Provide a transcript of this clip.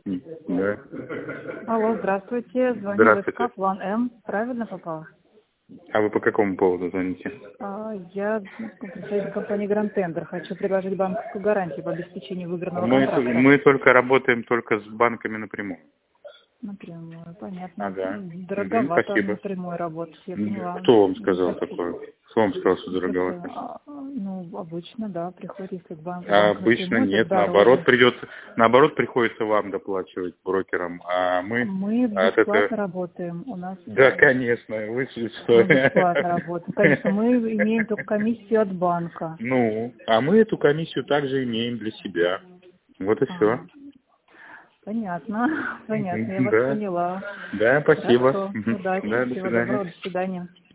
Да. Алло, здравствуйте. Звоню в Здравствуйте. СК План М. Правильно попала? А вы по какому поводу звоните? Я представитель компании Гранд Тендер. Хочу предложить банковскую гарантию по обеспечению выигранного Мы контракта. только работаем только с банками напрямую. Напрямую, понятно. Ага. Дороговато Спасибо. напрямую работать, я поняла. Кто вам сказал Спасибо. такое? Кто вам сказал, что дороговато? Ну, обычно, да, приходит, если А банк обычно напрямую, то нет, наоборот дороже. приходится вам доплачивать брокерам, а мы Мы от этого... бесплатно работаем. У нас Да, конечно, вы мы что? бесплатно работаем. Конечно, мы имеем только комиссию от банка. Ну, а мы эту комиссию также имеем для себя. Вот и все. Ага. Понятно, понятно, я вас Да. поняла. Да, спасибо. Хорошо, удачи, Да, до всего свидания. доброго, до свидания.